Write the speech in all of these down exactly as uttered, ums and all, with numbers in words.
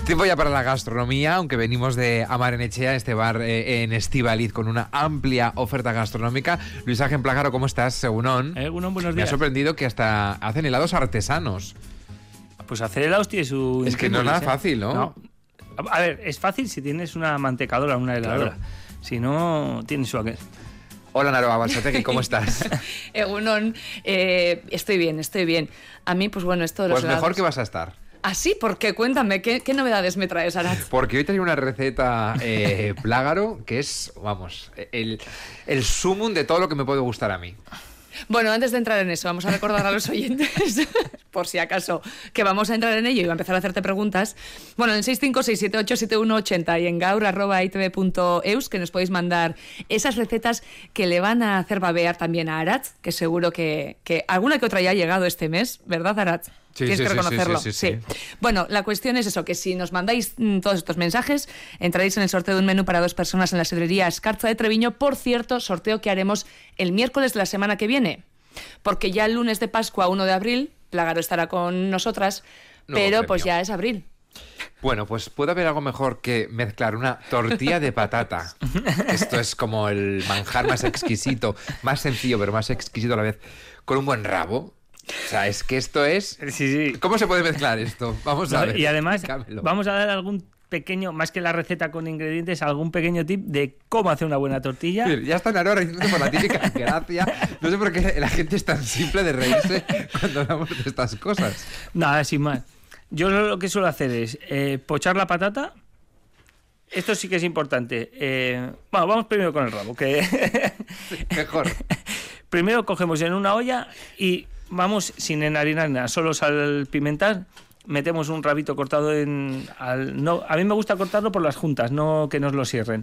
Tiempo ya para la gastronomía, aunque venimos de Amarnetxea, este bar eh, en Estíbaliz con una amplia oferta gastronómica. Luis Ángel Plágaro, ¿cómo estás? Según Eh, buenos días. Me ha sorprendido que hasta hacen helados artesanos. Pues hacer helados tiene su... Es que no es nada ¿eh? fácil, ¿no? No. A ver, es fácil si tienes una mantecadora, una heladora. Claro. Si no, tienes su aquel. Hola, Naroa Balsategui, ¿cómo estás? Egunon, eh, estoy bien, estoy bien. A mí, pues bueno, esto de los Pues helados... mejor que vas a estar. ¿Ah, sí? ¿Por qué? Cuéntame, ¿qué, qué novedades me traes, Arat? Porque hoy traigo una receta eh, Plágaro que es, vamos, el, el sumum de todo lo que me puede gustar a mí. Bueno, antes de entrar en eso, vamos a recordar a los oyentes, por si acaso, que vamos a entrar en ello y va a empezar a hacerte preguntas. Bueno, en seis cinco seis siete ocho siete uno ocho cero y en gaur arroba i t v punto eus, que nos podéis mandar esas recetas que le van a hacer babear también a Arat, que seguro que, que alguna que otra ya ha llegado este mes, ¿verdad, Arat? Sí, Tienes sí, que reconocerlo. sí, sí, sí, sí. Sí. Bueno, la cuestión es eso, que si nos mandáis mm, todos estos mensajes, entraréis en el sorteo de un menú para dos personas en la sidrería Escarza de Treviño. Por cierto, sorteo que haremos el miércoles de la semana que viene. Porque ya el lunes de Pascua, uno de abril, Plágaro estará con nosotras, Nuevo pero premio. pues ya es abril. Bueno, pues puede haber algo mejor que mezclar una tortilla de patata. Esto es como el manjar más exquisito, más sencillo, pero más exquisito a la vez, con un buen rabo. O sea, es que esto es... Sí, sí. ¿Cómo se puede mezclar esto? Vamos a No, ver. y además, Explícamelo. vamos a dar algún pequeño, más que la receta con ingredientes, algún pequeño tip de cómo hacer una buena tortilla. Mira, ya está Naroa riéndose por la típica gracia. No sé por qué la gente es tan simple de reírse cuando hablamos de estas cosas. Nada, sin más. Yo lo que suelo hacer es eh, pochar la patata. Esto sí que es importante. Eh, bueno, vamos primero con el rabo. Que Sí, mejor. Primero cogemos en una olla y vamos sin enharinar nada, solo sal, pimentar. Metemos un rabito cortado en... Al, no, a mí me gusta cortarlo por las juntas, no que nos lo cierren.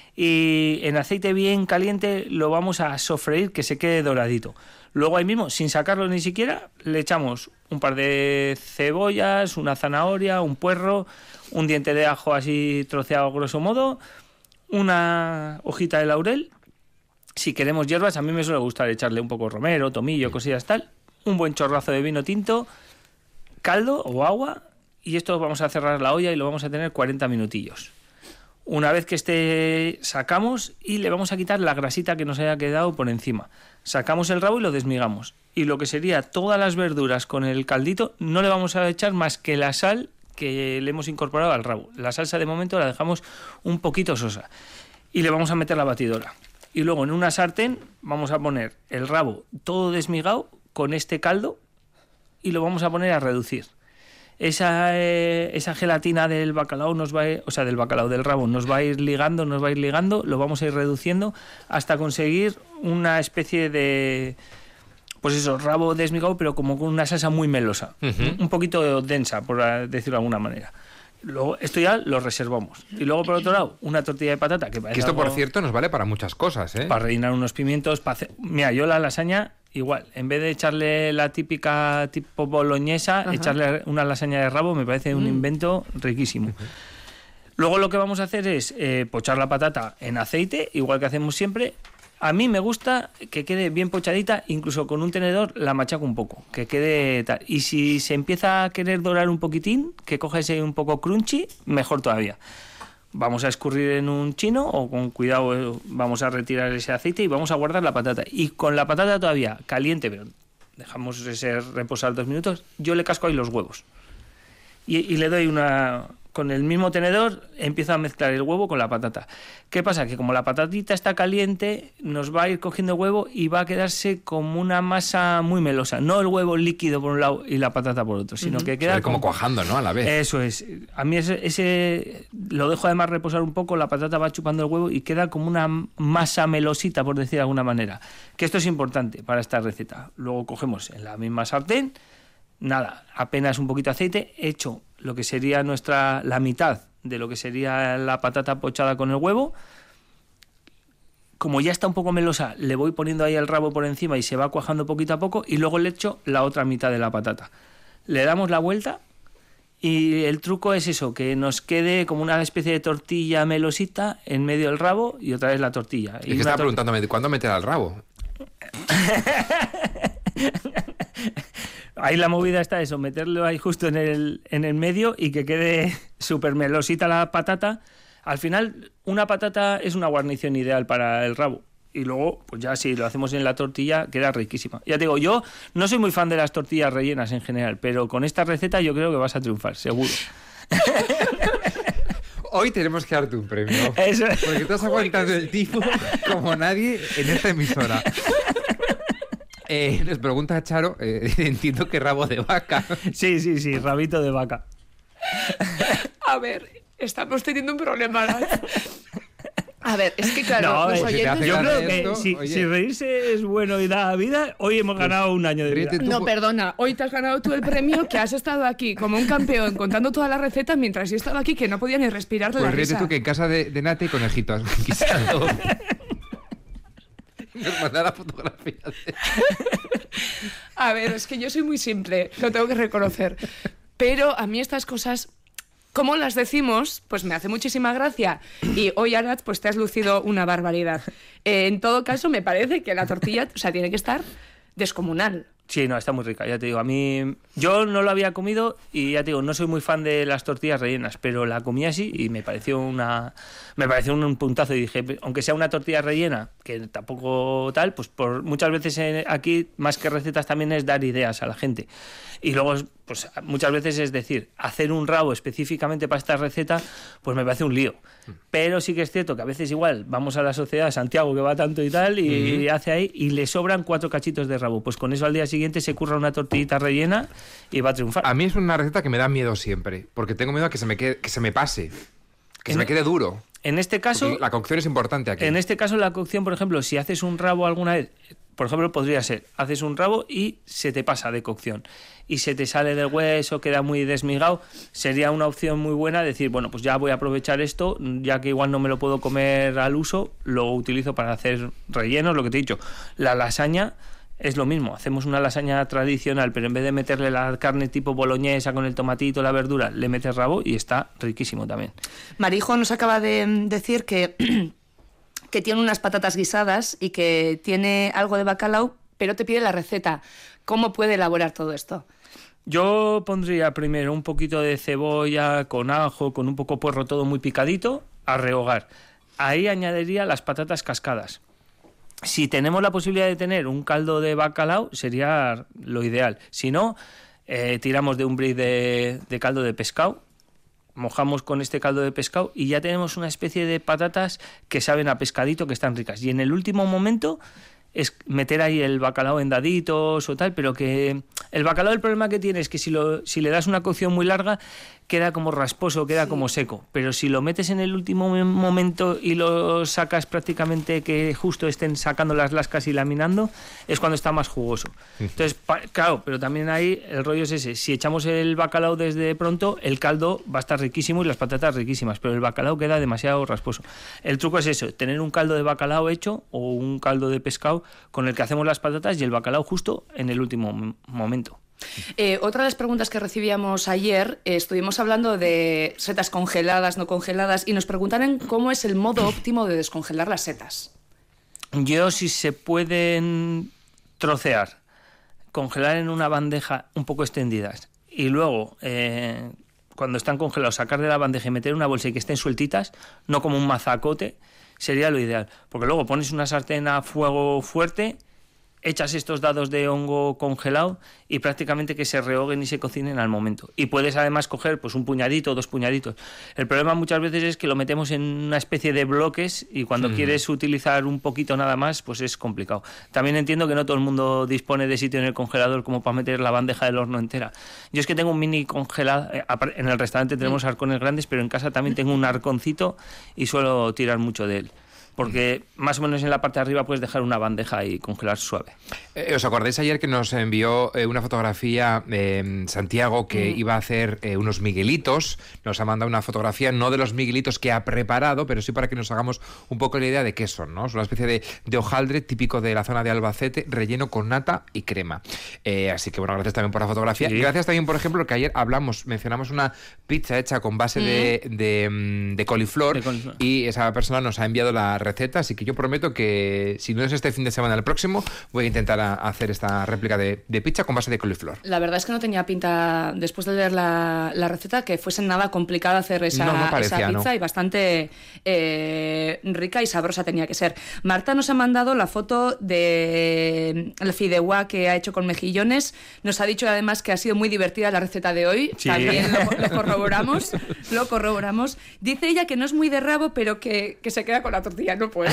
Y en aceite bien caliente lo vamos a sofreír, que se quede doradito. Luego ahí mismo, sin sacarlo ni siquiera, le echamos un par de cebollas, una zanahoria, un puerro, un diente de ajo así troceado grosso modo, una hojita de laurel. Si queremos hierbas, a mí me suele gustar echarle un poco romero, tomillo, cosillas tal. Un buen chorrazo de vino tinto, caldo o agua, y esto vamos a cerrar la olla y lo vamos a tener cuarenta minutillos. Una vez que esté, sacamos y le vamos a quitar la grasita que nos haya quedado por encima. Sacamos el rabo y lo desmigamos. Y lo que sería todas las verduras con el caldito, no le vamos a echar más que la sal que le hemos incorporado al rabo. La salsa de momento la dejamos un poquito sosa. Y le vamos a meter la batidora. Y luego en una sartén vamos a poner el rabo todo desmigado con este caldo y lo vamos a poner a reducir. Esa, eh, esa gelatina del bacalao nos va a ir, o sea, del bacalao del rabo nos va a ir ligando, nos va a ir ligando, lo vamos a ir reduciendo hasta conseguir una especie de, pues eso, rabo desmigado, pero como con una salsa muy melosa, uh-huh. un poquito densa, por decirlo de alguna manera. Luego, esto ya lo reservamos. Y luego, por otro lado, una tortilla de patata. Que, que esto, algo, por cierto, nos vale para muchas cosas, ¿eh? Para rellenar unos pimientos. Para hacer... Mira, yo la lasaña, igual. En vez de echarle la típica tipo boloñesa, uh-huh. echarle una lasaña de rabo me parece un mm. invento riquísimo. Uh-huh. Luego lo que vamos a hacer es eh, pochar la patata en aceite, igual que hacemos siempre. A mí me gusta que quede bien pochadita, incluso con un tenedor la machaco un poco, que quede tal. Y si se empieza a querer dorar un poquitín, que coge ese un poco crunchy, mejor todavía. Vamos a escurrir en un chino o con cuidado vamos a retirar ese aceite y vamos a guardar la patata. Y con la patata todavía caliente, pero dejamos ese reposar dos minutos, yo le casco ahí los huevos. Y, y le doy una... Con el mismo tenedor empiezo a mezclar el huevo con la patata. ¿Qué pasa? Que como la patatita está caliente, nos va a ir cogiendo huevo y va a quedarse como una masa muy melosa. No el huevo líquido por un lado y la patata por otro, sino uh-huh. que queda como, como cuajando, ¿no? A la vez. Eso es. A mí ese, ese lo dejo además reposar un poco, la patata va chupando el huevo y queda como una masa melosita, por decir de alguna manera. Que esto es importante para esta receta. Luego cogemos en la misma sartén, nada, apenas un poquito de aceite, hecho lo que sería nuestra la mitad de lo que sería la patata pochada con el huevo. Como ya está un poco melosa, le voy poniendo ahí el rabo por encima y se va cuajando poquito a poco y luego le echo la otra mitad de la patata. Le damos la vuelta y el truco es eso, que nos quede como una especie de tortilla melosita en medio del rabo y otra vez la tortilla. Y, y que estaba tor- preguntándome, ¿cuándo meter al rabo? Ahí la movida está eso, meterlo ahí justo en el, en el medio y que quede súper melosita la patata. Al final, una patata es una guarnición ideal para el rabo. Y luego, pues ya si lo hacemos en la tortilla, queda riquísima. Ya te digo, yo no soy muy fan de las tortillas rellenas en general, pero con esta receta yo creo que vas a triunfar, seguro. Hoy tenemos que darte un premio. Eso. Porque estás aguantando el tipo como nadie en esta emisora. Eh, nos pregunta Charo, eh, entiendo que rabo de vaca. Sí, sí, sí, rabito de vaca. A ver, estamos teniendo un problema. A ver, es que claro, No, los eh, oyentes... yo creo que esto, si, oye. si reírse es bueno y da vida, hoy hemos ganado un año de vida. ríete tú. No, perdona, hoy te has ganado tú el premio, que has estado aquí como un campeón contando todas las recetas mientras yo estaba aquí que no podía ni respirar de la Pues ríete risa. tú que en casa de, de Nati hay conejitos guisando. Nos manda la fotografía de... A ver, es que yo soy muy simple, lo tengo que reconocer. Pero a mí estas cosas, como las decimos, pues me hace muchísima gracia. Y hoy, Arnaz, pues te has lucido una barbaridad. Eh, en todo caso, me parece que la tortilla, o sea, tiene que estar descomunal. Sí, no, está muy rica, ya te digo. A mí, yo no lo había comido y ya te digo, no soy muy fan de las tortillas rellenas, pero la comí así y me pareció una, me pareció un puntazo y dije, aunque sea una tortilla rellena, que tampoco tal, pues por muchas veces eh, aquí, más que recetas, también es dar ideas a la gente. Y luego, pues muchas veces es decir, hacer un rabo específicamente para esta receta, pues me parece un lío. Pero sí que es cierto que a veces igual vamos a la sociedad, Santiago que va tanto y tal, y uh-huh. hace ahí, y le sobran cuatro cachitos de rabo. Pues con eso al día siguiente se curra una tortillita rellena y va a triunfar. A mí es una receta que me da miedo siempre, porque tengo miedo a que se me, quede, que se me pase, que en, se me quede duro. En este caso... Porque la cocción es importante aquí. En este caso la cocción, por ejemplo, si haces un rabo alguna vez... Por ejemplo, podría ser, haces un rabo y se te pasa de cocción y se te sale del hueso, queda muy desmigado, sería una opción muy buena decir, bueno, pues ya voy a aprovechar esto, ya que igual no me lo puedo comer al uso, lo utilizo para hacer rellenos, lo que te he dicho. La lasaña es lo mismo, hacemos una lasaña tradicional, pero en vez de meterle la carne tipo boloñesa con el tomatito, la verdura, le metes rabo y está riquísimo también. Marijo nos acaba de decir que... que tiene unas patatas guisadas y que tiene algo de bacalao, pero te pide la receta. ¿Cómo puede elaborar todo esto? Yo pondría primero un poquito de cebolla con ajo, con un poco puerro, todo muy picadito, a rehogar. Ahí añadiría las patatas cascadas. Si tenemos la posibilidad de tener un caldo de bacalao, sería lo ideal. Si no, eh, tiramos de un brick de, de caldo de pescado, mojamos con este caldo de pescado y ya tenemos una especie de patatas que saben a pescadito, que están ricas. Y en el último momento es meter ahí el bacalao en daditos o tal, pero que el bacalao, el problema que tiene es que si, lo, si le das una cocción muy larga queda como rasposo, queda sí. como seco, pero si lo metes en el último momento y lo sacas prácticamente que justo estén sacando las lascas y laminando, es cuando está más jugoso. Entonces, pa, claro, pero también ahí el rollo es ese, si echamos el bacalao desde pronto, el caldo va a estar riquísimo y las patatas riquísimas, pero el bacalao queda demasiado rasposo. El truco es eso, tener un caldo de bacalao hecho o un caldo de pescado con el que hacemos las patatas y el bacalao justo en el último momento. Eh, otra de las preguntas que recibíamos ayer, eh, estuvimos hablando de setas congeladas, no congeladas, y nos preguntaron cómo es el modo óptimo de descongelar las setas. Yo, si se pueden trocear, congelar en una bandeja un poco extendidas y luego, eh, cuando están congelados, sacar de la bandeja y meter en una bolsa y que estén sueltitas, no como un mazacote, sería lo ideal. Porque luego pones una sartén a fuego fuerte, echas estos dados de hongo congelado y prácticamente que se rehoguen y se cocinen al momento. Y puedes además coger pues un puñadito o dos puñaditos. El problema muchas veces es que lo metemos en una especie de bloques y cuando mm. quieres utilizar un poquito nada más, pues es complicado. También entiendo que no todo el mundo dispone de sitio en el congelador como para meter la bandeja del horno entera. Yo es que tengo un mini congelador, en el restaurante tenemos mm. arcones grandes, pero en casa también tengo un arconcito y suelo tirar mucho de él. Porque más o menos en la parte de arriba puedes dejar una bandeja y congelar suave. Eh, ¿Os acordáis ayer que nos envió eh, una fotografía eh, Santiago que mm. iba a hacer eh, unos miguelitos? Nos ha mandado una fotografía, no de los miguelitos que ha preparado, pero sí para que nos hagamos un poco la idea de qué son, ¿no? Es una especie de, de hojaldre típico de la zona de Albacete, relleno con nata y crema. Eh, así que bueno, gracias también por la fotografía. Sí. Gracias también, por ejemplo, que ayer hablamos, mencionamos una pizza hecha con base mm. de, de, de, coliflor, de coliflor y esa persona nos ha enviado la receta, así que yo prometo que si no es este fin de semana, el próximo, voy a intentar a, a hacer esta réplica de, de pizza con base de coliflor. La verdad es que no tenía pinta, después de leer la, la receta, que fuese nada complicado hacer esa, no, no parecía, esa pizza no. y bastante eh, rica y sabrosa tenía que ser. Marta nos ha mandado la foto de la fideuá que ha hecho con mejillones. Nos ha dicho además que ha sido muy divertida la receta de hoy. Sí. También lo, lo corroboramos. Lo corroboramos. Dice ella que no es muy de rabo, pero que, que se queda con la tortilla. No puedo.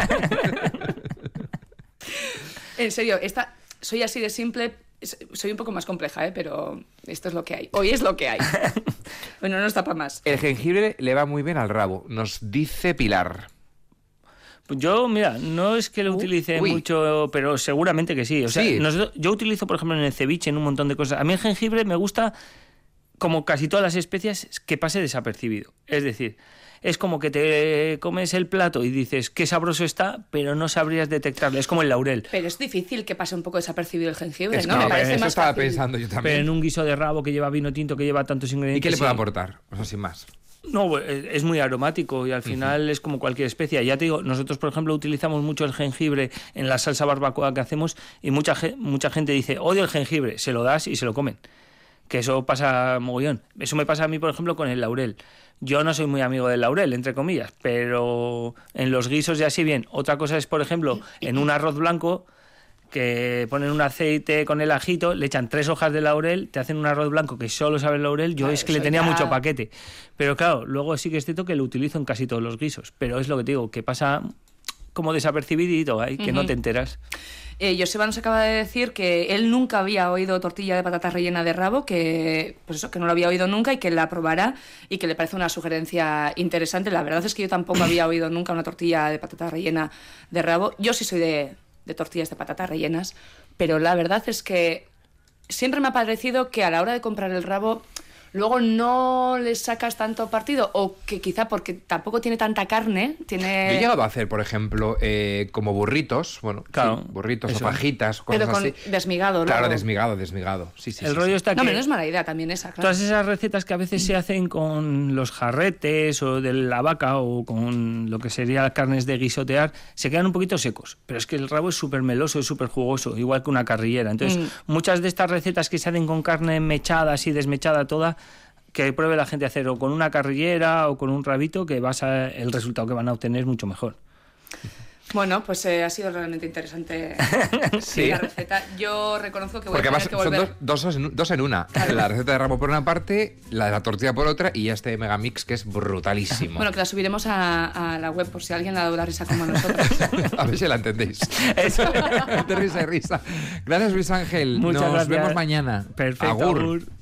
En serio, esta, soy así de simple. Soy un poco más compleja, ¿eh? Pero esto es lo que hay. Hoy es lo que hay. Bueno, no está para más. El jengibre le va muy bien al rabo, nos dice Pilar. Pues yo, mira, no es que lo utilice Uy. mucho, pero seguramente que sí. O sea, Sí. nosotros- yo utilizo, por ejemplo, en el ceviche, en un montón de cosas. A mí el jengibre me gusta, como casi todas las especias, que pase desapercibido. Es decir, es como que te comes el plato y dices qué sabroso está, pero no sabrías detectarlo. Es como el laurel. Pero es difícil que pase un poco desapercibido el jengibre, Es ¿no? que Me parece eso más estaba fácil. pensando yo Pero también. en un guiso de rabo que lleva vino tinto, que lleva tantos ingredientes... ¿Y qué le puede sí. aportar? O sea, sin más. No, es muy aromático y al final uh-huh. es como cualquier especia. Ya te digo, nosotros, por ejemplo, utilizamos mucho el jengibre en la salsa barbacoa que hacemos y mucha, mucha gente dice, odio el jengibre, se lo das y se lo comen. Que eso pasa mogollón. Eso me pasa a mí, por ejemplo, con el laurel. Yo no soy muy amigo del laurel, entre comillas, pero en los guisos ya sí bien. Otra cosa es, por ejemplo, en un arroz blanco, que ponen un aceite con el ajito, le echan tres hojas de laurel, te hacen un arroz blanco que solo sabe el laurel. Yo claro, es que le tenía ya... mucho paquete. Pero claro, luego sí que es cierto que lo utilizo en casi todos los guisos. Pero es lo que te digo, que pasa como desapercibidito, ¿eh? Que uh-huh. no te enteras. Eh, Joseba nos acaba de decir que él nunca había oído tortilla de patata rellena de rabo, que pues eso, que no lo había oído nunca y que la probará y que le parece una sugerencia interesante. La verdad es que yo tampoco había oído nunca una tortilla de patata rellena de rabo. Yo sí soy de, de tortillas de patata rellenas, pero la verdad es que siempre me ha parecido que a la hora de comprar el rabo luego no le sacas tanto partido, o que quizá porque tampoco tiene tanta carne, tiene... Yo he llegado a hacer, por ejemplo, eh, como burritos, bueno, claro, sí, burritos eso. o fajitas, cosas pero con así. desmigado, Claro, luego. desmigado, desmigado. Sí, sí, el sí, rollo sí. está No, que... pero no es mala idea también esa, claro. Todas esas recetas que a veces se hacen con los jarretes o de la vaca o con lo que sería carnes de guisotear, se quedan un poquito secos. Pero es que el rabo es súper meloso, es súper jugoso, igual que una carrillera. Entonces, mm. muchas de estas recetas que se hacen con carne mechada, así desmechada toda, que pruebe la gente a hacer o con una carrillera o con un rabito, que vas a, el resultado que van a obtener es mucho mejor. Bueno, pues eh, ha sido realmente interesante sí. la receta. Yo reconozco que voy Porque a tener además que volver... son dos, dos, en, dos en una. Claro. La receta de rabo por una parte, la de la tortilla por otra y este megamix que es brutalísimo. Bueno, que la subiremos a, a la web por si alguien le ha dado la risa como a nosotros. A ver si la entendéis. De risa y risa. Gracias, Luis Ángel. Muchas Nos gracias. vemos mañana. Perfecto. Agur. Agur.